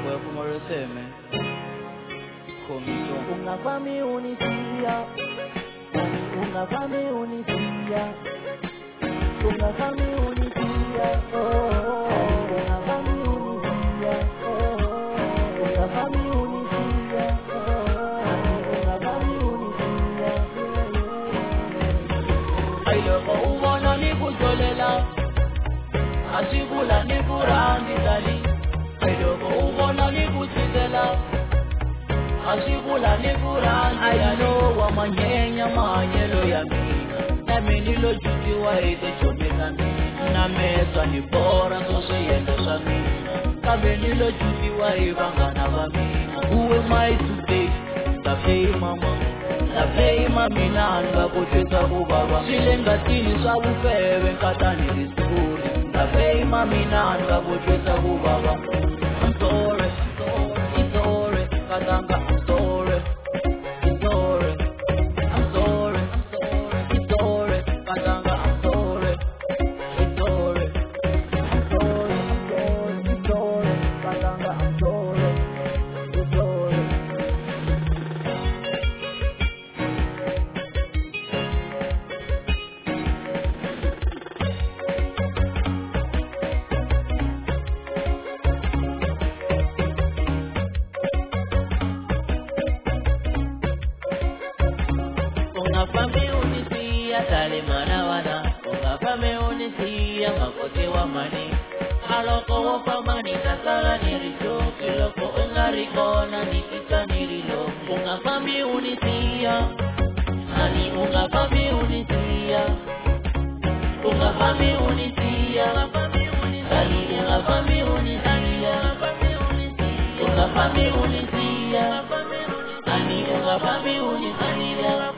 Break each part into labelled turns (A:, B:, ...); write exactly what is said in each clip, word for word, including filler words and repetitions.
A: boy from Oriseme. Komiso.
B: Ungavami unisia, ungavami unisia, ungavami unisia, oh, ungavami unisia, oh, ungavami unisia, oh, ungavami unisia.
A: Ay loko ubona ni kujolela, asibula ni kurandi dali. Ay loko ubona ni kujitela. Asibula ni kurani I know wa manyenya manyelo ya mina na mimi lo juti wa ide chomeka mina na meza ni bora so se yendo sa mina kabe ni lo juti wa ibanga na ba mina who am I today the pay mama the pay mama na anga kucheza kubaba silenga tini sa ufewe katani disuri the pay mama na anga kucheza kubaba I'm sorry I'm sorry katanga Ungafame unisia tale mana wana Ungafame unisia makote wa mani Aloko wapa mani tasala niricho Kiloko ungarikona nikita nirilo Ungafame unisia Nani ungafame unisia Ungafame unisia Nani ungafame unisia Ungafame unisia Nani ungafame unisia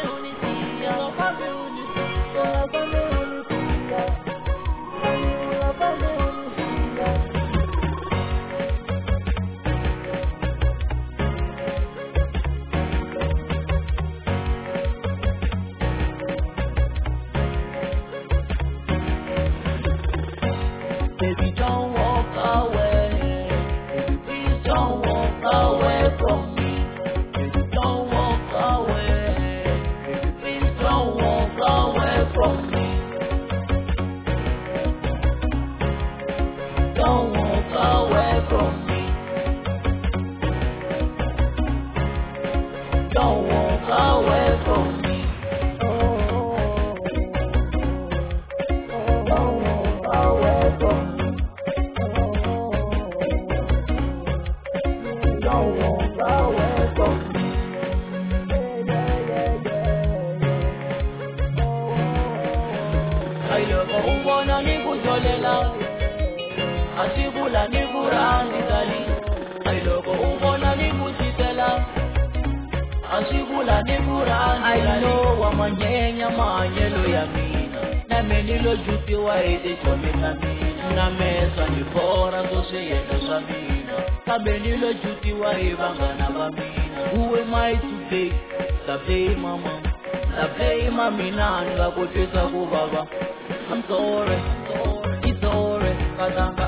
A: Baby, don't walk away. Baby, please don't walk away from me. Baby, don't walk away. Baby, please don't walk away from me. Don't walk away from me. Don't walk away from me. Ay loko ubona ni kujolela Asibula ni kurani dali Ay loko ubona ni kujitela Asibula ni kurani I know wa manyenya manyelo ya mina na mimi lo juti wa ide chomeka mina na meza ni bora so se yendo sa mina kabe ni lo juti wa ibanga na ba mina who am I today the pay mama the pay mama na anga kucheza kubaba I'm sorry, I'm sorry, sorry, katanga